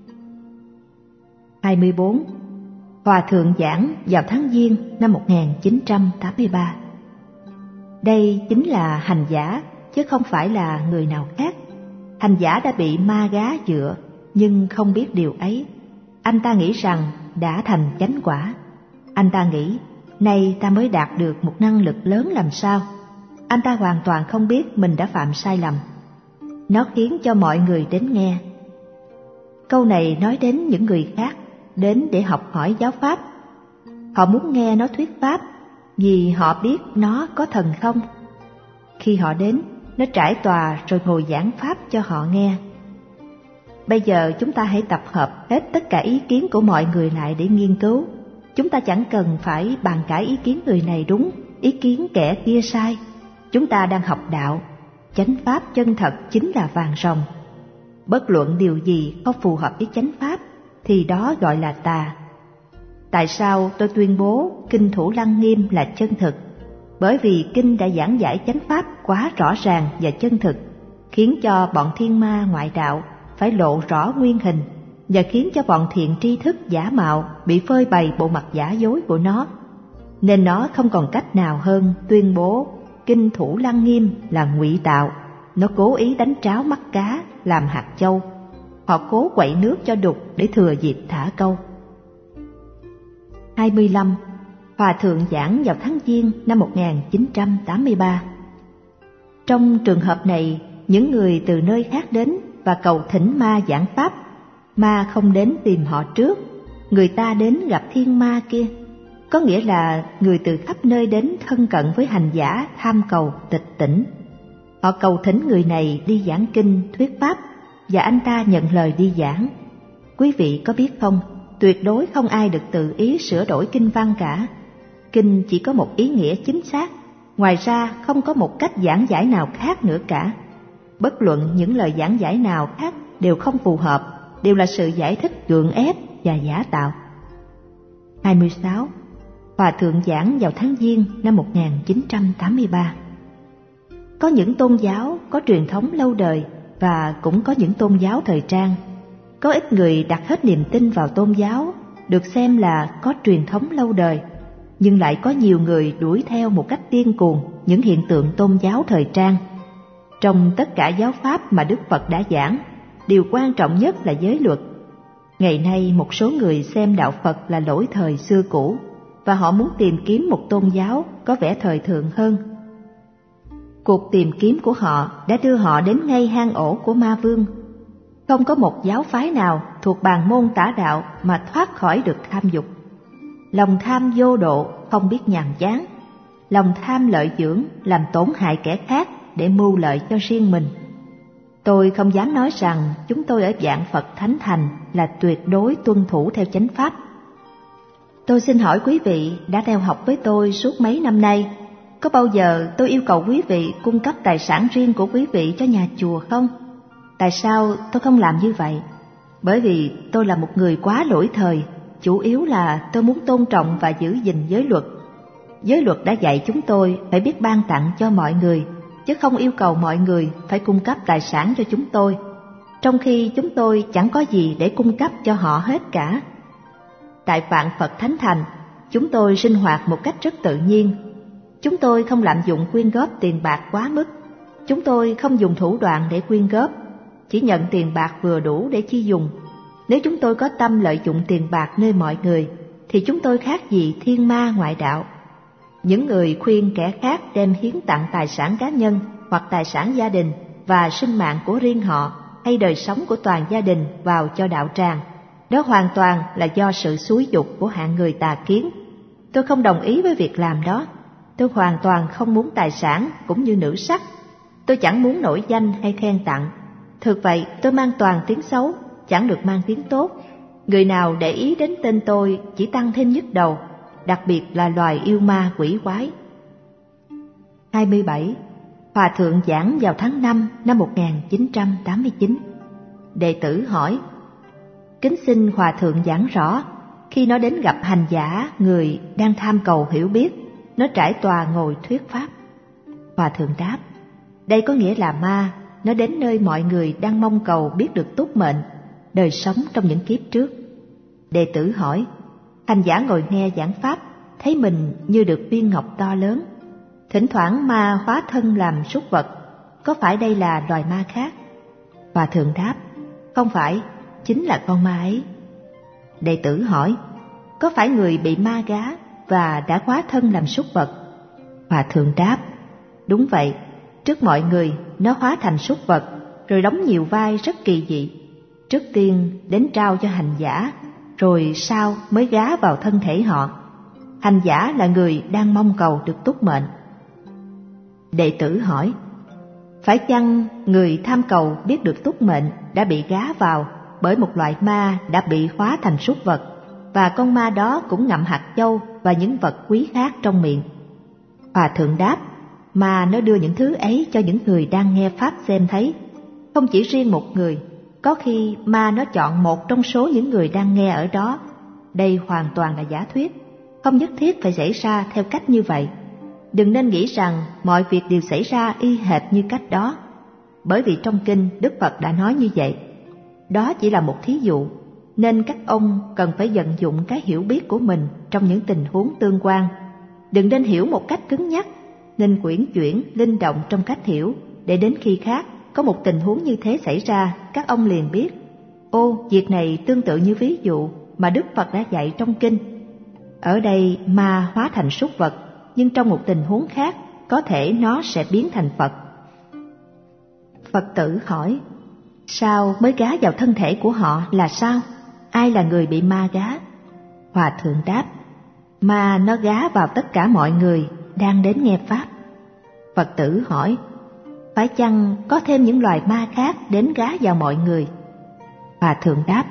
hai mươi bốn. Hòa thượng giảng vào tháng Giêng năm một nghìn chín trăm tám mươi ba. Đây chính là hành giả, chứ không phải là người nào khác. Hành giả đã bị ma gá dựa, nhưng không biết điều ấy. Anh ta nghĩ rằng đã thành chánh quả. Anh ta nghĩ, nay ta mới đạt được một năng lực lớn làm sao. Anh ta hoàn toàn không biết mình đã phạm sai lầm. Nó khiến cho mọi người đến nghe. Câu này nói đến những người khác, đến để học hỏi giáo pháp. Họ muốn nghe nó thuyết pháp, vì họ biết nó có thần thông. Khi họ đến, nó trải tòa rồi ngồi giảng pháp cho họ nghe. Bây giờ chúng ta hãy tập hợp hết tất cả ý kiến của mọi người lại để nghiên cứu. Chúng ta chẳng cần phải bàn cãi ý kiến người này đúng, ý kiến kẻ kia sai. Chúng ta đang học đạo. Chánh pháp chân thật chính là vàng ròng. Bất luận điều gì không phù hợp với chánh pháp, thì đó gọi là tà. Tại sao tôi tuyên bố Kinh Thủ Lăng Nghiêm là chân thực? Bởi vì Kinh đã giảng giải chánh pháp quá rõ ràng và chân thực, khiến cho bọn thiên ma ngoại đạo phải lộ rõ nguyên hình, và khiến cho bọn thiện tri thức giả mạo bị phơi bày bộ mặt giả dối của nó. Nên nó không còn cách nào hơn tuyên bố Kinh Thủ Lăng Nghiêm là ngụy tạo. Nó cố ý đánh tráo mắt cá làm hạt châu. Họ cố quậy nước cho đục để thừa dịp thả câu. hai mươi lăm. Hòa thượng giảng vào tháng Giêng năm một nghìn chín trăm tám mươi ba. Trong trường hợp này, những người từ nơi khác đến và cầu thỉnh ma giảng pháp. Ma không đến tìm họ trước, người ta đến gặp thiên ma kia. Có nghĩa là người từ khắp nơi đến thân cận với hành giả tham cầu tịch tỉnh. Họ cầu thỉnh người này đi giảng kinh thuyết pháp, và anh ta nhận lời đi giảng. Quý vị có biết không, tuyệt đối không ai được tự ý sửa đổi kinh văn cả. Kinh chỉ có một ý nghĩa chính xác, ngoài ra không có một cách giảng giải nào khác nữa cả. Bất luận những lời giảng giải nào khác đều không phù hợp, đều là sự giải thích gượng ép và giả tạo. hai mươi sáu. Hòa thượng giảng vào tháng Giêng năm một nghìn chín trăm tám mươi ba. Có những tôn giáo có truyền thống lâu đời và cũng có những tôn giáo thời trang. Có ít người đặt hết niềm tin vào tôn giáo được xem là có truyền thống lâu đời, nhưng lại có nhiều người đuổi theo một cách điên cuồng những hiện tượng tôn giáo thời trang. Trong tất cả giáo pháp mà Đức Phật đã giảng, điều quan trọng nhất là giới luật. Ngày nay một số người xem đạo Phật là lỗi thời xưa cũ, và họ muốn tìm kiếm một tôn giáo có vẻ thời thượng hơn. Cuộc tìm kiếm của họ đã đưa họ đến ngay hang ổ của ma vương. Không có một giáo phái nào thuộc bàn môn tả đạo mà thoát khỏi được tham dục. Lòng tham vô độ, không biết nhàm chán. Lòng tham lợi dưỡng, làm tổn hại kẻ khác để mưu lợi cho riêng mình. Tôi không dám nói rằng chúng tôi ở dạng Phật Thánh Thành là tuyệt đối tuân thủ theo chánh pháp. Tôi xin hỏi quý vị đã theo học với tôi suốt mấy năm nay, có bao giờ tôi yêu cầu quý vị cung cấp tài sản riêng của quý vị cho nhà chùa không? Tại sao tôi không làm như vậy? Bởi vì tôi là một người quá lỗi thời, chủ yếu là tôi muốn tôn trọng và giữ gìn giới luật. Giới luật đã dạy chúng tôi phải biết ban tặng cho mọi người, chứ không yêu cầu mọi người phải cung cấp tài sản cho chúng tôi, trong khi chúng tôi chẳng có gì để cung cấp cho họ hết cả. Tại Vạn Phật Thánh Thành, chúng tôi sinh hoạt một cách rất tự nhiên. Chúng tôi không lạm dụng quyên góp tiền bạc quá mức. Chúng tôi không dùng thủ đoạn để quyên góp, chỉ nhận tiền bạc vừa đủ để chi dùng. Nếu chúng tôi có tâm lợi dụng tiền bạc nơi mọi người, thì chúng tôi khác gì thiên ma ngoại đạo. Những người khuyên kẻ khác đem hiến tặng tài sản cá nhân hoặc tài sản gia đình và sinh mạng của riêng họ hay đời sống của toàn gia đình vào cho đạo tràng, đó hoàn toàn là do sự xúi giục của hạng người tà kiến. Tôi không đồng ý với việc làm đó. Tôi hoàn toàn không muốn tài sản cũng như nữ sắc. Tôi chẳng muốn nổi danh hay khen tặng. Thực vậy, tôi mang toàn tiếng xấu, chẳng được mang tiếng tốt. Người nào để ý đến tên tôi chỉ tăng thêm nhức đầu, đặc biệt là loài yêu ma quỷ quái. hai mươi bảy. Hòa thượng giảng vào tháng năm năm một nghìn chín trăm tám mươi chín. Đệ tử hỏi: kính xin Hòa thượng giảng rõ, khi nó đến gặp hành giả người đang tham cầu hiểu biết, nó trải tòa ngồi thuyết pháp. Hòa thượng đáp: đây có nghĩa là ma, nó đến nơi mọi người đang mong cầu biết được túc mệnh, đời sống trong những kiếp trước. Đệ tử hỏi: hành giả ngồi nghe giảng pháp, thấy mình như được viên ngọc to lớn. Thỉnh thoảng ma hóa thân làm súc vật, có phải đây là loài ma khác? Hòa thượng đáp: không phải, chính là con ma ấy. Đệ tử hỏi: có phải người bị ma gá và đã hóa thân làm súc vật? Hòa thượng đáp: đúng vậy, trước mọi người nó hóa thành súc vật, rồi đóng nhiều vai rất kỳ dị. Trước tiên đến trao cho hành giả, rồi sau mới gá vào thân thể họ. Hành giả là người đang mong cầu được túc mệnh. Đệ tử hỏi: phải chăng người tham cầu biết được túc mệnh đã bị gá vào bởi một loại ma đã bị hóa thành súc vật, và con ma đó cũng ngậm hạt châu và những vật quý khác trong miệng? Hòa thượng đáp: ma nó đưa những thứ ấy cho những người đang nghe pháp xem thấy. Không chỉ riêng một người, có khi ma nó chọn một trong số những người đang nghe ở đó. Đây hoàn toàn là giả thuyết, không nhất thiết phải xảy ra theo cách như vậy. Đừng nên nghĩ rằng mọi việc đều xảy ra y hệt như cách đó, bởi vì trong kinh Đức Phật đã nói như vậy. Đó chỉ là một thí dụ, nên các ông cần phải vận dụng cái hiểu biết của mình trong những tình huống tương quan. Đừng nên hiểu một cách cứng nhắc, nên quyển chuyển, linh động trong cách hiểu, để đến khi khác có một tình huống như thế xảy ra, các ông liền biết: ô, việc này tương tự như ví dụ mà Đức Phật đã dạy trong kinh. Ở đây ma hóa thành súc vật, nhưng trong một tình huống khác có thể nó sẽ biến thành Phật. Phật tử hỏi: sao mới gá vào thân thể của họ là sao? Ai là người bị ma gá? Hòa thượng đáp: ma nó gá vào tất cả mọi người đang đến nghe pháp. Phật tử hỏi: phải chăng có thêm những loài ma khác đến gá vào mọi người? Hòa thượng đáp: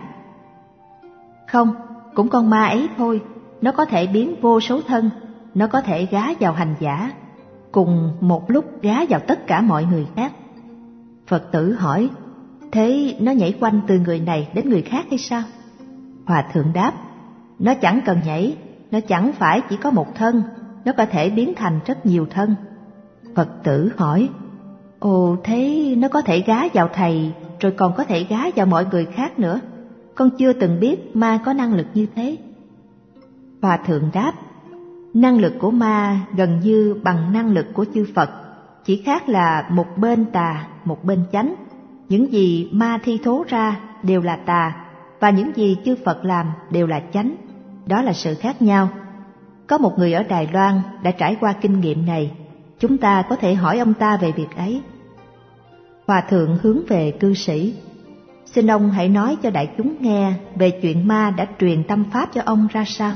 không, cũng con ma ấy thôi. Nó có thể biến vô số thân, nó có thể gá vào hành giả, cùng một lúc gá vào tất cả mọi người khác. Phật tử hỏi: thế nó nhảy quanh từ người này đến người khác hay sao? Hòa thượng đáp: nó chẳng cần nhảy, nó chẳng phải chỉ có một thân, nó có thể biến thành rất nhiều thân. Phật tử hỏi: ồ, thế nó có thể gá vào thầy, rồi còn có thể gá vào mọi người khác nữa. Con chưa từng biết ma có năng lực như thế. Hòa thượng đáp: năng lực của ma gần như bằng năng lực của chư Phật, chỉ khác là một bên tà, một bên chánh. Những gì ma thi thố ra đều là tà, và những gì chư Phật làm đều là chánh. Đó là sự khác nhau. Có một người ở Đài Loan đã trải qua kinh nghiệm này. chúng ta có thể hỏi ông ta về việc ấy. Hòa thượng hướng về cư sĩ: xin ông hãy nói cho đại chúng nghe về chuyện ma đã truyền tâm pháp cho ông ra sao.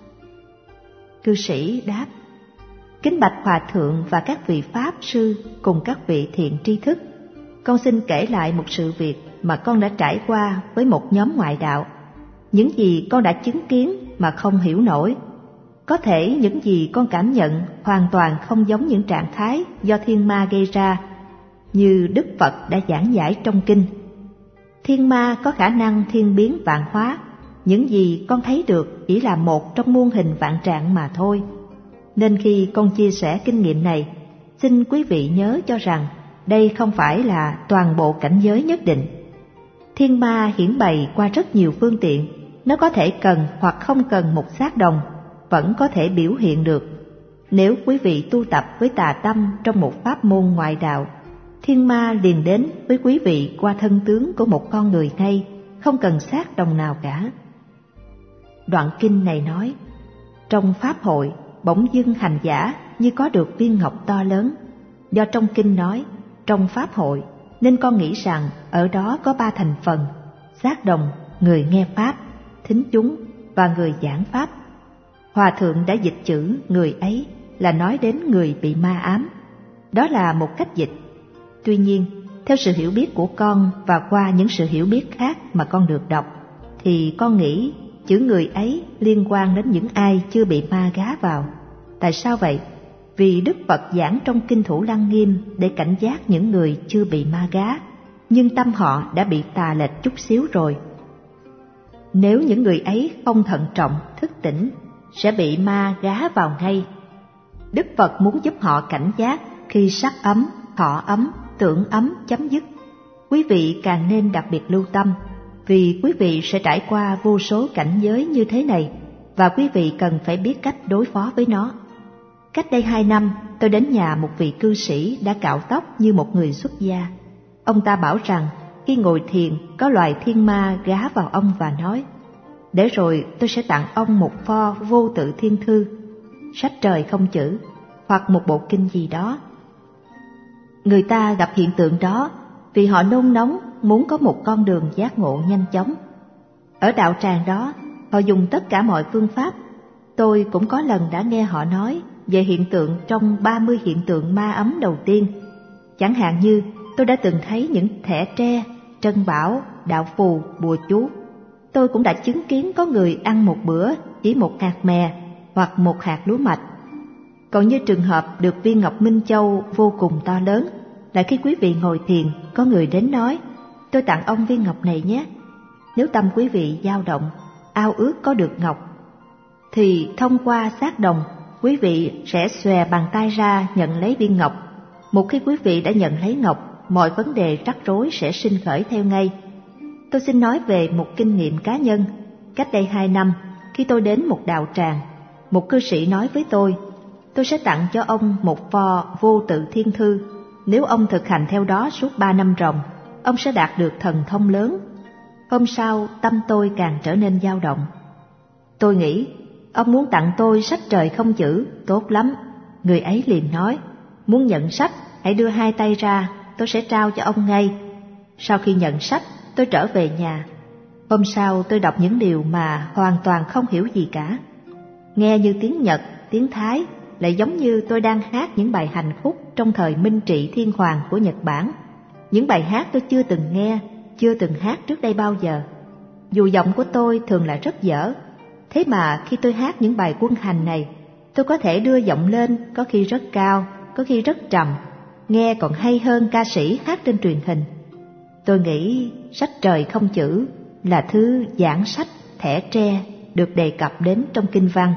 Cư sĩ đáp: kính bạch hòa thượng và các vị pháp sư cùng các vị thiện tri thức, con xin kể lại một sự việc mà con đã trải qua với một nhóm ngoại đạo. Những gì con đã chứng kiến mà không hiểu nổi. Có thể những gì con cảm nhận hoàn toàn không giống những trạng thái do thiên ma gây ra, như Đức Phật đã giảng giải trong kinh. Thiên ma có khả năng thiên biến vạn hóa, những gì con thấy được chỉ là một trong muôn hình vạn trạng mà thôi. Nên khi con chia sẻ kinh nghiệm này, xin quý vị nhớ cho rằng đây không phải là toàn bộ cảnh giới nhất định. Thiên ma hiển bày qua rất nhiều phương tiện, nó có thể cần hoặc không cần một xác đồng, vẫn có thể biểu hiện được. Nếu quý vị tu tập với tà tâm trong một pháp môn ngoại đạo, thiên ma liền đến với quý vị qua thân tướng của một con người ngay, không cần xác đồng nào cả. Đoạn kinh này nói: trong pháp hội bỗng dưng hành giả như có được viên ngọc to lớn. Do trong kinh nói trong pháp hội, nên con nghĩ rằng ở đó có ba thành phần: xác đồng, người nghe pháp, thính chúng và người giảng pháp. Hòa thượng đã dịch chữ người ấy là nói đến người bị ma ám. Đó là một cách dịch. Tuy nhiên, theo sự hiểu biết của con và qua những sự hiểu biết khác mà con được đọc, thì con nghĩ chữ người ấy liên quan đến những ai chưa bị ma gá vào. Tại sao vậy? Vì Đức Phật giảng trong Kinh Thủ Lăng Nghiêm để cảnh giác những người chưa bị ma gá, nhưng tâm họ đã bị tà lệch chút xíu rồi. Nếu những người ấy không thận trọng, thức tỉnh, sẽ bị ma gá vào ngay. Đức Phật muốn giúp họ cảnh giác khi sắc ấm, thọ ấm, tưởng ấm chấm dứt. Quý vị càng nên đặc biệt lưu tâm, vì quý vị sẽ trải qua vô số cảnh giới như thế này, và quý vị cần phải biết cách đối phó với nó. Cách đây hai năm, tôi đến nhà một vị cư sĩ đã cạo tóc như một người xuất gia. Ông ta bảo rằng khi ngồi thiền có loài thiên ma gá vào ông và nói: để rồi tôi sẽ tặng ông một pho vô tự thiên thư, sách trời không chữ, hoặc một bộ kinh gì đó. Người ta gặp hiện tượng đó vì họ nôn nóng muốn có một con đường giác ngộ nhanh chóng. Ở đạo tràng đó, họ dùng tất cả mọi phương pháp. Tôi cũng có lần đã nghe họ nói về hiện tượng trong ba mươi hiện tượng ma ấm đầu tiên. Chẳng hạn như tôi đã từng thấy những thẻ tre, trân bảo, đạo phù, bùa chú. Tôi cũng đã chứng kiến có người ăn một bữa chỉ một hạt mè hoặc một hạt lúa mạch. Còn như trường hợp được viên ngọc Minh Châu vô cùng to lớn, là khi quý vị ngồi thiền, có người đến nói: tôi tặng ông viên ngọc này nhé. Nếu tâm quý vị dao động, ao ước có được ngọc, thì thông qua xác đồng, quý vị sẽ xòe bàn tay ra nhận lấy viên ngọc. Một khi quý vị đã nhận lấy ngọc, mọi vấn đề rắc rối sẽ sinh khởi theo ngay. Tôi xin nói về một kinh nghiệm cá nhân. Cách đây hai năm, khi tôi đến một đạo tràng, một cư sĩ nói với tôi: tôi sẽ tặng cho ông một pho vô tự thiên thư. Nếu ông thực hành theo đó suốt ba năm ròng, ông sẽ đạt được thần thông lớn. Hôm sau, tâm tôi càng trở nên dao động. Tôi nghĩ, ông muốn tặng tôi sách trời không chữ, tốt lắm. Người ấy liền nói: muốn nhận sách, hãy đưa hai tay ra, tôi sẽ trao cho ông ngay. Sau khi nhận sách, tôi trở về nhà. Hôm sau tôi đọc những điều mà hoàn toàn không hiểu gì cả. Nghe như tiếng Nhật, tiếng Thái, lại giống như tôi đang hát những bài hành khúc trong thời Minh Trị Thiên Hoàng của Nhật Bản. Những bài hát tôi chưa từng nghe, chưa từng hát trước đây bao giờ. Dù giọng của tôi thường là rất dở, thế mà khi tôi hát những bài quân hành này, tôi có thể đưa giọng lên, có khi rất cao, có khi rất trầm, nghe còn hay hơn ca sĩ hát trên truyền hình. Tôi nghĩ sách trời không chữ là thứ giảng sách thẻ tre được đề cập đến trong kinh văn.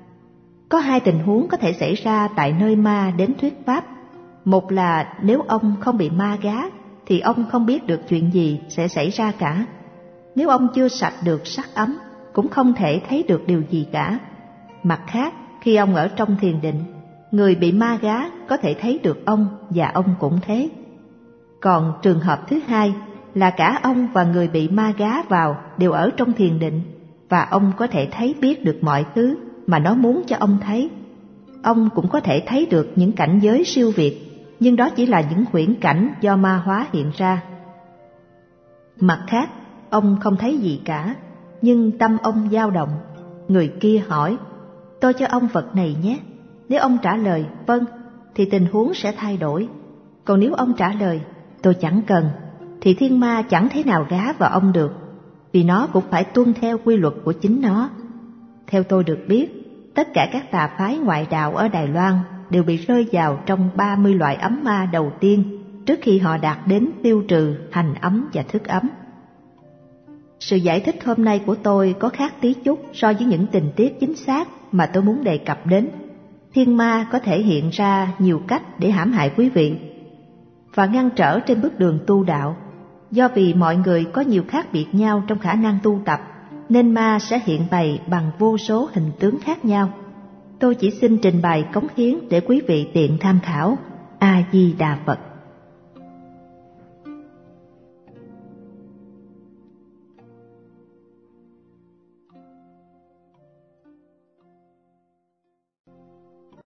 Có hai tình huống có thể xảy ra tại nơi ma đến thuyết pháp. Một là nếu ông không bị ma gá thì ông không biết được chuyện gì sẽ xảy ra cả. Nếu ông chưa sạch được sắc ấm, cũng không thể thấy được điều gì cả. Mặt khác, khi ông ở trong thiền định, người bị ma gá có thể thấy được ông và ông cũng thế. Còn trường hợp thứ hai là cả ông và người bị ma gá vào đều ở trong thiền định, và ông có thể thấy biết được mọi thứ mà nó muốn cho ông thấy. ông cũng có thể thấy được những cảnh giới siêu việt, nhưng đó chỉ là những huyễn cảnh do ma hóa hiện ra. Mặt khác, ông không thấy gì cả, nhưng tâm ông dao động. Người kia hỏi, tôi cho ông vật này nhé. Nếu ông trả lời vâng, thì tình huống sẽ thay đổi. Còn nếu ông trả lời tôi chẳng cần, thì thiên ma chẳng thể nào gá vào ông được, vì nó cũng phải tuân theo quy luật của chính nó. Theo tôi được biết, tất cả các tà phái ngoại đạo ở Đài Loan đều bị rơi vào trong ba mươi loại ấm ma đầu tiên trước khi họ đạt đến tiêu trừ hành ấm và thức ấm. Sự giải thích hôm nay của tôi có khác tí chút so với những tình tiết chính xác mà tôi muốn đề cập đến. Thiên ma có thể hiện ra nhiều cách để hãm hại quý vị và ngăn trở trên bước đường tu đạo. Do vì mọi người có nhiều khác biệt nhau trong khả năng tu tập, nên ma sẽ hiện bày bằng vô số hình tướng khác nhau. Tôi chỉ xin trình bày cống hiến để quý vị tiện tham khảo. A Di Đà Phật.